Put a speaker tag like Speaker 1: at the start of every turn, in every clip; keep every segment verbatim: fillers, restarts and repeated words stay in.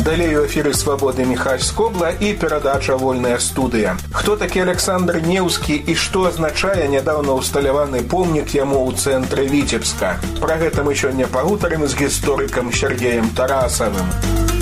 Speaker 1: Далей у эфіры «Свабоды» Міхась Скобла і перадача «Вольная студыя». Хто такі Александр Неўскі і што азначае нядаўна ўсталяваны помнік яму ў цэнтры Віцебска? Пра гэта мы сёння пагутарым з гісторыкам Сергеем Тарасавым.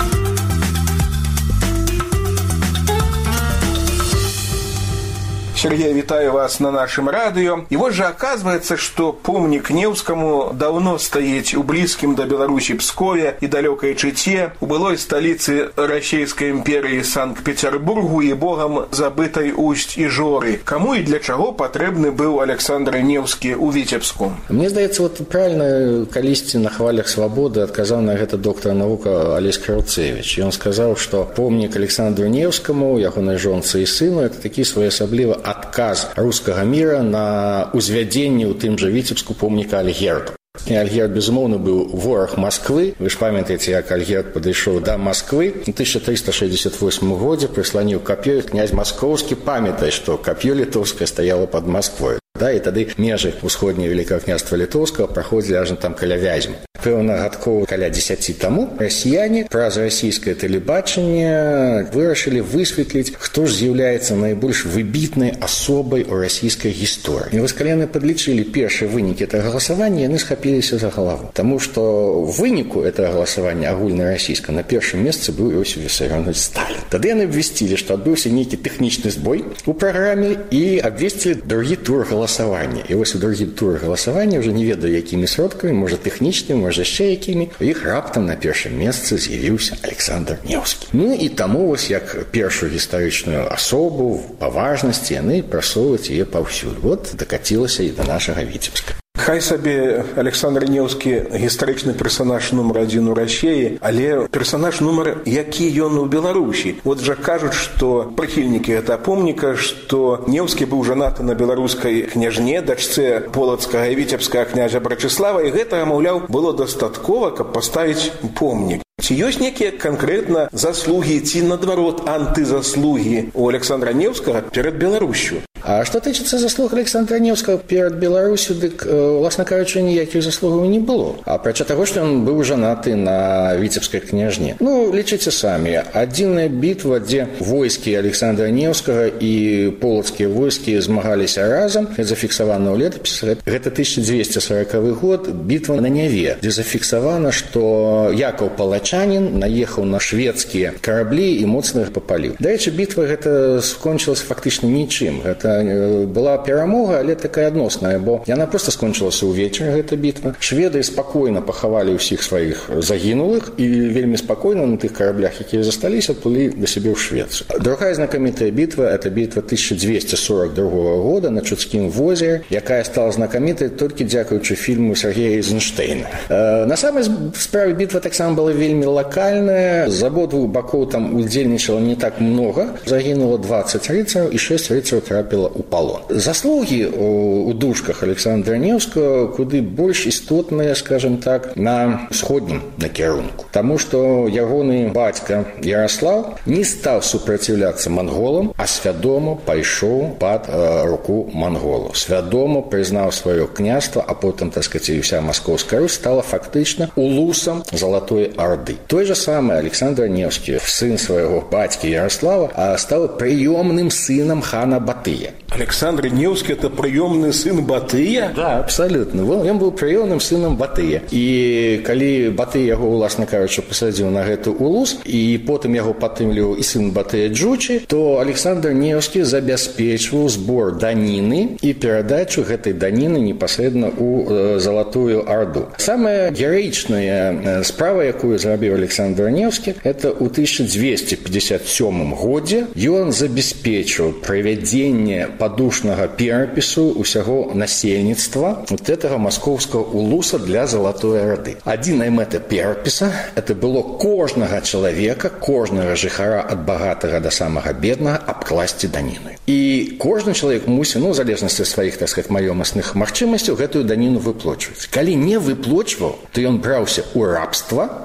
Speaker 1: Сергей, вітаю вас на нашем радио. И вот же оказывается, что помник Неўскому давно стоит у близким до Беларуси Пскове и далекой Чите, у былой столицы Российской империи Санкт-Петербургу и богом забытой Усть-Ижоры. Кому и для чего потребны был Александр Неўскі у Витебску?
Speaker 2: Мне здаецца, вот правильно калісьці на хвалях свободы отказал на это доктор наук Олесь Краўцевич. И он сказал, что помник Александру Неўскому, ягонай жонцы и сыну, это такі своеасаблівы адказ рускага міра на узвядзенне ў тым жа Віцебску помніка Альгерду. І Альгерд, безумоўна, быў вораг Масквы. Вы ж памятаеце, як Альгерд падышоў да Масквы. У тысяча триста шестьдесят восьмым годзе прысланіў кап'ё, князь Маскоўскі памятае, што кап'ё літоўскае стаяло пад Масквой. Да, і тады межы ўсходняе Великае княства Літоўскага праходзілі аж там каля Вязьмы. Пэўна, гадкоў каля дзесяці таму расіяне праз расійскае тэлебачанне вырашылі высветліць, хто ж з'яўляецца найбольш выбітнай асобай у расійскай гісторыі. І вось калі яны падлічылі першыя вынікі гэтага галасавання, яны схапіліся за галаву. Таму што ў выніку гэтага галасавання агульнарасійска на першым месцы быў Іосиф Вісарыёнович Сталін. Тады яны абвясцілі, што адбыўся нейкі тэхнічны збой у праграме і абвесцілі другі тур галасавання. І вось у другі тур галасавання, уже не ведаю, якімі сродкамі, можа тэхнічнымі, можа яшчэ якімі, у іх раптам на першым месцы з'явіўся Александр Неўскі. Ну і таму вось як першую гістарычную асобу па важнасці яны прасоўваюць яе паўсюль. Вот дакацілася і да нашага Віцебска.
Speaker 1: Хай сабе Александр Неўскі гістарычны персонаж нумар адзін у Расіі, але персонаж нумар які ён у Беларусі. Вот жа кажуць, што прыхільнікі гэтага помніка, што Неўскі быў жанаты на беларускай княжне, дачцэ полацкага і віцебскага княжа Брачыслава, і гэтага, маўляў, было дастаткова, каб паставіць помнік. Ці ёсць некія канкрэтна заслугі ці, наадварот, антызаслугі у Александра Неўскага перад Беларусю?
Speaker 2: А што тычыцца заслуг Александра Неўскага перад Беларусю, дык, уласна кажучы, ніякіх заслугаў не было. Апрача таго, што ён быў жанаты на віцебскай княжне. Ну, лічыце самі, адзіная бітва, дзе войскі Александра Неўскага і полацкія войскі змагаліся разам, зафіксавана ў летапісах, гэта тысяча дзвесце сорокавы год, бітва на Няве, дзе зафіксавана, што Якаў Палачанін наехаў на шведскія караблі і моцна іх папаліў. Дарэчы, бітва гэта скончылася фактычна нічым. Гэта была перамога, але такая адносная, бо яна проста скончылася ўвечары, гэта бітва. Шведы спакойна пахавалі ўсіх сваіх загінулых і вельмі спакойна на тых караблях, якія засталіся, адплылі да сябе ў Швецыю. Другая знакамітая бітва – это бітва тысяча дзвесце сорок другога года на Чудскім возеры, якая стала знакамітай толькі дзякуючы фільму Сергея Эйзенштейна. Э, на самай справе бітва таксама была вельмі лакальная, з абодвух бакоў там удзельнічала не так много, загінула дваццаць рыцараў і шэсць рыцараў трапіла у палон. Заслугі у, у дужках Александра Неўскага куды больш істотныя, скажем так, на сходнім накірунку. Таму што ягоны бацька Ярослав не стаў супраціўляцца манголам, а свядома пайшоў пад э, руку манголаў. Свядома прызнаў сваё княства, а потым, так сказать, і вся Маскоўская Русь стала фактычна улусам Залатой Орды. Той же самый Александр Неўскі, сын свайго бацькі Ярослава, стаў прыёмным сынам хана Батыя.
Speaker 1: Александр Неўскі – это прыёмны сын Батыя?
Speaker 2: Да, абсолютно. Ён быў прыёмным сынам Батыя. І калі Батый яго, уласна кажучы, пасадзіў на гэты улус, і потым яго падтрымліваў і сын Батыя Джучы, то Александр Неўскі забяспечваў збор даніны і перадачу гэтай даніны непасрэдна ў Залатую Орду. Самая гераічная справа, якую зрабіў Александр Неўскі, это ў тысяча дзвесце пятьдесят сёмым годзе ён забяспечыў правядзенне падушнага перапісу ўсяго насельніцтва вот этого маскоўскага улуса для Залатой Орды. Адзіная мэта перапіса это было кожнага чалавека, кожнага жыхара ад багатага да самага беднага абкласці даніну. І кожны чалавек мусіў, ну, у залежнасці ад сваіх, так сказать, маёмасных магчымасцяў гэтую даніну выплочваць. Калі не выплочваў, то ён браўся ў рабства альбо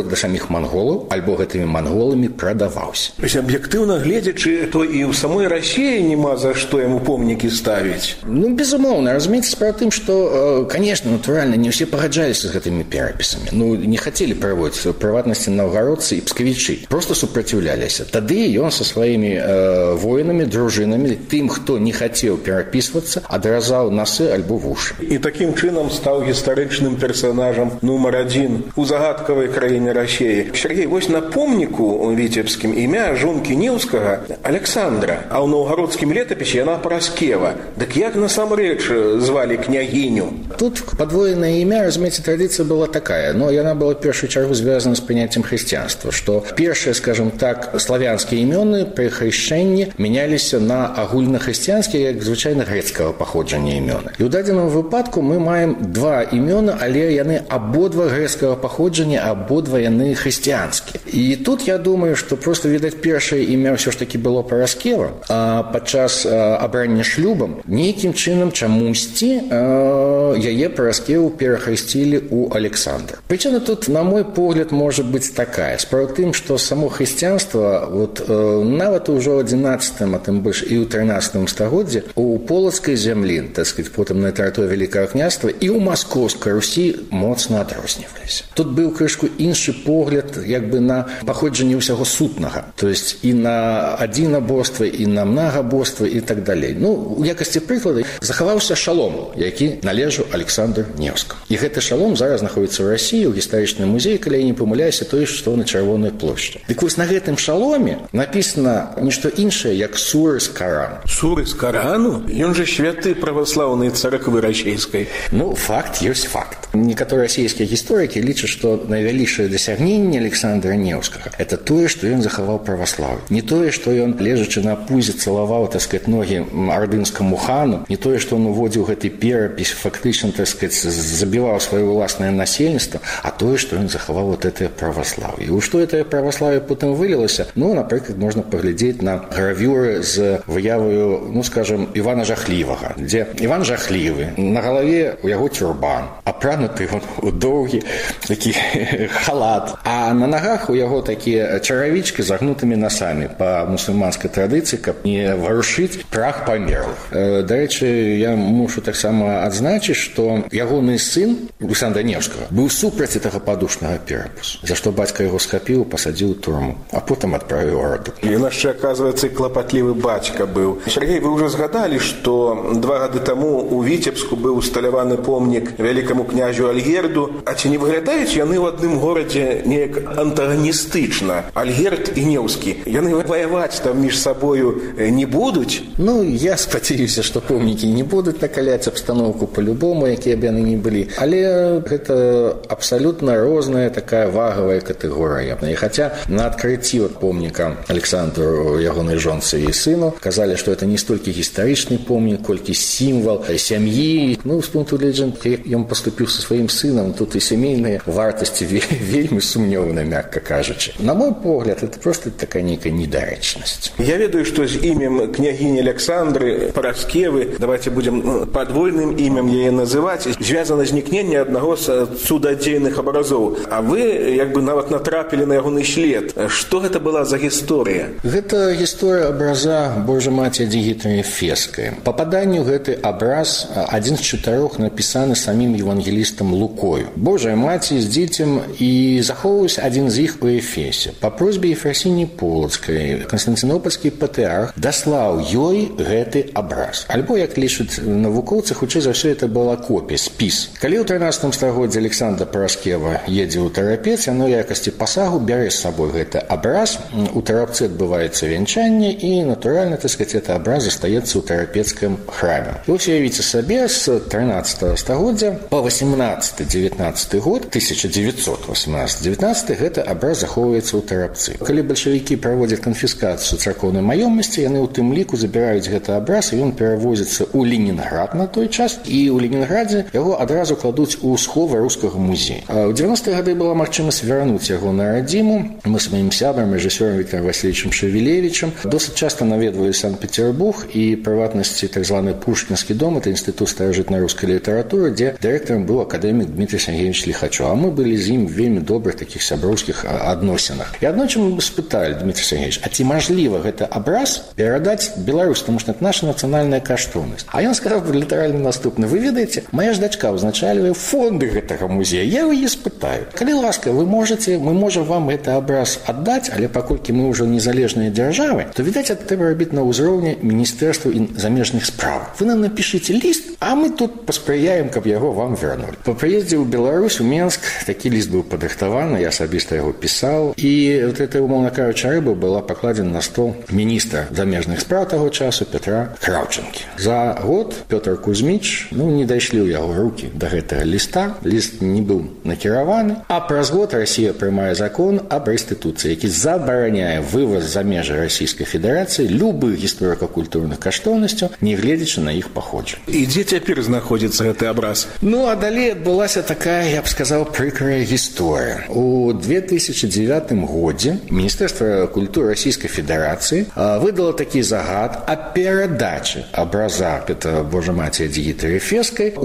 Speaker 2: да саміх манголаў, альбо гэтымі манголамі прадаваўся.
Speaker 1: То есть, аб'ектыўна гледзячы, то і ў самой Расіі няма за што яму помнікі ставіць.
Speaker 2: Ну, безумоўна, разумеется, справа тым, што, конечно, натуральна, не ўсе пагаджаліся з гэтымі перапісамі. Ну, не хацелі праводзіць, у прыватнасці наўгародцы і пскавічы. Просто супраціўляліся. Тады ён са сваімі э, воінамі, дружынамі, тым, хто не хацеў перапісвацца, адразаў насы альбо вушы.
Speaker 1: І такім чынам стаў гістарычным персанажам нумар адзін у загадкавай краіне Расіі. Сергей, вось на помніку віцебскім імя жонкі Неўскага Александра, а ў наўгародскім летапісе яна Параскева. Дык як насамрэч звалі княгіню?
Speaker 2: Тут падвоенае імя, разумееце, традыцыя была такая, но яна была в першую чаргу звязана з прыняццем хрысціянства, што першыя, скажем так, славянскія імёны пры хрышчэнні мяняліся на агульнахрысціянскія, як звычайна грэцкага паходжання імёны. І ў дадзеным выпадку мы маем два імёны, але яны абодва грэцкага паходжання, абодва яны хрысціянскія. І тут я думаю, што просто, відаць, першае імя ўсё ж такі было Параскева, а падчас абрання шлюбам нейкім чынам чамусьці яе Параскеву перахрысцілі ў Александра. Прычына тут, на мой погляд, можа быць такая. Справа тым, што само хрысціянства вот, нават ужо ў адзінаццатым, а тым больш і ў трынаццатым стагоддзі у полацкай зямлі, так сказать, потым на тэрыторыі Вялікага княства і ў Маскоўскай Русі моцна адрозніваліся. Тут быў крышку іншы погляд як бы на паходжанне ўсяго сутнага, то есть і на адзінаборства, і на мнагаборства і так далей. Ну, у якасці прыклада захаваўся шалом, які належаў Александру Неўскаму. І гэты шалом зараз знаходзіцца ў Расіі, у гістарычным музеі, калі я не памыляюся, той, што на Чырвонай плошчы. Дык вось на гэтым шаломе напісана нешта іншае, як суры з Карану.
Speaker 1: Суры з Карану? Ён жа святы праваслаўнай царквы расійскай.
Speaker 2: Ну, факт ёсць факт. Некаторыя расійскія гісторыкі лічаць, што найвялічае дасягненне Александра Неўскага – это тое, што ён захаваў праваслаўе. Не тое, што ён, лежачы на пузе, цалаваў, так сказать, ногі ардынскаму хану, не тое, што ён уводзіў гэты перапіс, фактычна, так сказать, забіваў сваё ўласнае насельніцтва, а тое, што ён захаваў вот это праваслаўе. І ў што это праваслаўе потым вылілася? Ну, напрыклад, можна паглядзець на гравюры з выяваю, ну, скажем, Івана Жахлівага, дзе Іван Жахлівы, на галаве у яго тюрбан, апрануты у доўгі такі халат, а на нагах у яго такія чаравічкі з загнутымі насамі па мусульманскай традыцыі, каб не варушыць прах памерлых. Дарэчы, я мушу таксама адзначыць, што ягоны сын Александра Неўскага быў супраць гэтага падушнага перапісу, за што бацька яго схапіў, пасадзіў у турму, а потым адправіў у Орду.
Speaker 1: Ён яшчэ, аказваецца, клапатлівы бацька быў. Сергей, вы ўжо згадалі, што два гады таму у Віцебску быў усталяваны помнік вялікаму князю Альгерду, а ці не выглядаюць яны ў адным горадзе неяк антаганістычна? Альгерд і Неўскі. Яны ваяваць там між сабою не будуць?
Speaker 2: Ну, я спадзяюся, што помнікі не будуць накаляць абстаноўку па-любому, якія б яны не былі. Але гэта абсалютна розная такая вагавая катэгорыя. І хаця на адкрыцці от помніка Александру, ягонай жонцы і сыну, казалі, што это не столькі гістарычны помнік, колькі сімвал сям'і. Ну, з пункту гледжання, як ён паступіў са сваім сынам, тут і сямейныя вартасці вельмі сумнёваны, мякка кажучы. На мой погляд, это просто такая нейкая недарэчнасць.
Speaker 1: Я ведаю, што з імем княгіні Александры Параскевы, давайте будем падвойным імем яе называць, звязана знікненне аднаго з цудадзейных абразоў. А вы, як бы, нават натрапілі на ягоны след. Што гэта была за гісторыя?
Speaker 2: Гэта гісторыя абраза Божа Маці Адзігітры Эфескай. Па паданню гэты абраз адзін з чатырох напісаны самім евангелістам Лукою. Божая Маці з дзіцем і захоўваўся адзін з іх у Эфесе. Па просьбе Ефрасіні Полацкай Канстанцінопольскі патрыарх даслаў ёй гэты абраз. Альбо, як лічаць навукоўцы, хутчэй за ўсё это была копія, спіс. Калі ў трынаццатым стагоддзі Александра Параскева едзе ў Тарапец, яно якасці пасагу бярэ з сабой гэты абраз. У Тарапцы адбываецца вянчанне і, натуральна, так сказать, это абраз застаецца ў Тарапецкім храме. І вось уявіце сабе, з трынаццатага стагоддзя па васемнаццаты дзевятнаццаты год, тысяча дзевяцьсот васемнаццаты дзевятнаццаты, гэты абраз захоўваецца ў Тарапцы. Калі бальшавікі праводзяць канфіскацыю царкоўнай маёмасці, яны ў тым ліку забіраюць гэты абраз, і ён перавозіцца ў Ленінград на той час, і ў Ленінградзе яго адразу кладуць у сховы рускага музея. У дзевяностыя гады была магчымасць вярнуць яго на радзіму. Мы з маім сябрам, рэжысёрам Віктором Васильевичем Шевелевичем досыць часта наведвалі Санкт-Петербург і прыватнасці так званы Пушкінскі дом, это інстытут старажытнай рускай літаратуры, дзе дырэктарам быў акадэмік Дмітрий Сергеевич Лихачёв. А мы былі з ім вельмі добрых такіх сяброўскіх адносінах. І аднойчы мы спыталі, Дмітрий Сергеевич, а ці мажліва гэта абраз перадаць Беларусь, потому что это наша нацыянальная каштоўнасць. А ён сказаў літаральна наступна: вы ведаеце, моя ж дачка ўзначальвае фонды гэтага музея. Я яе спытаю: калі ласка, вы можете, мы можем вам гэты абраз аддаць, але паколькі мы ўжо незалежныя дзяржавы, то відаць, это трэба рабіць на ўзроўні міністэрства замежных спраў. Вы нам напишите ліст, а мы тут паспрыяем, каб яго вам вярнулі. Па прыездзе ў Беларусь, у Менск, такі ліст быў падрыхтаваны, я асабіста яго пісаў, і вот эта, умоўна кажучы, рыба была пакладзена на стол міністра замежных спраў таго часу Петра Краўчэнкі. За год Пётр Кузьміч, ну, не дайшлі ў яго рукі да гэтага ліста, ліст не быў накіраваны, а праз год Расія прымае закон об рэстытуцыі, які забараняе вываз за межы Расійскай Федэрацыі любых гісторыка-культурных каштоўнасцяў, не гледзячы на іх паходжанне.
Speaker 1: І дзе цяпер знаходзіцца гэты абраз?
Speaker 2: Ну, а далей адбылася такая, я б сказаў, прыкрая гісторыя. У две тысячи девятым годзе Міністэрства культуры Расійскай Федэрацыі выдала такі загад о перадачы абраза Петра Божа Маці Адзігіты Ефескай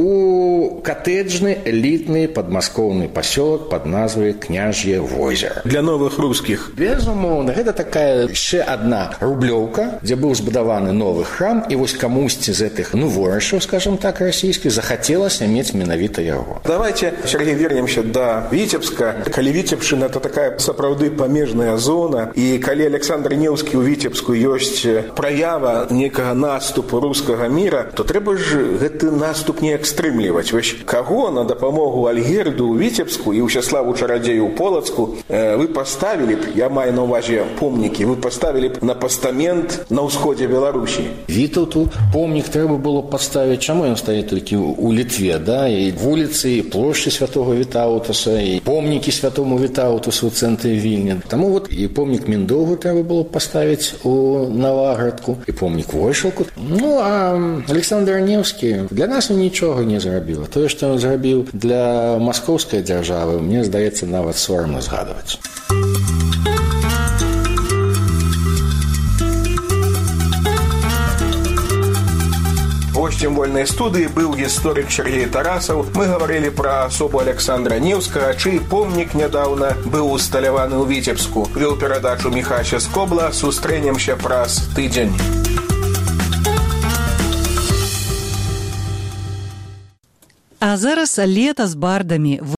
Speaker 2: у катэджны элітны падмаскоўны пасёлак пад назвай Княж'е возера.
Speaker 1: Для новых рускіх.
Speaker 2: Безумоўна, гэта такая яшчэ адна рублёўка, дзе быў збудаваны новы храм, і вось камусьці з гэтых, ну, ворышаў, скажем так, расійскіх, захацелася мець менавіта яго.
Speaker 1: Давайте, Сергей, вернемся до Витебска. Калі Витебшчына — это такая сапраўды памежная зона, і калі Александр Неўскі ў Витебску ёсць праява некага наступу рускага міра, то трэба ж гэты наступ не экстрымліваць. Вось каго на дапамогу Альгерду ў Витебску і Ўсяславу Чарадзею ў Полацку вы поставілі б, я маю на ўвазе помнікі, вы поставілі б на пастамент на ўсходзе Беларусі?
Speaker 2: Вітаўту помнік трэба было паставіць. Чаму ён стаіць толькі ў Літве, да? І вуліцы, і плошчы святого Вітаўтаса, і помнікі святому Вітаўтасу ў цэнтры Вільні. Таму вот і помнік Міндоўгу трэба было паставіць у Наваградку, і помнік Войшалку. Ну, а Александр Неўскі для нас нічога не зрабіў. Тое, што ён зрабіў для маскоўскай дзяржавы, мне здаецца, нават сорамна згадваць.
Speaker 1: Гостем вольной студии был историк Сергей Тарасов. Мы говорили про особу Александра Неўскага, чый помнік нядаўна быў усталяваны ў Витебску. Вёў перадачу Міхася Скобла. Сустрэнемся праз тыдзень.
Speaker 3: А зараз лета з бардамі.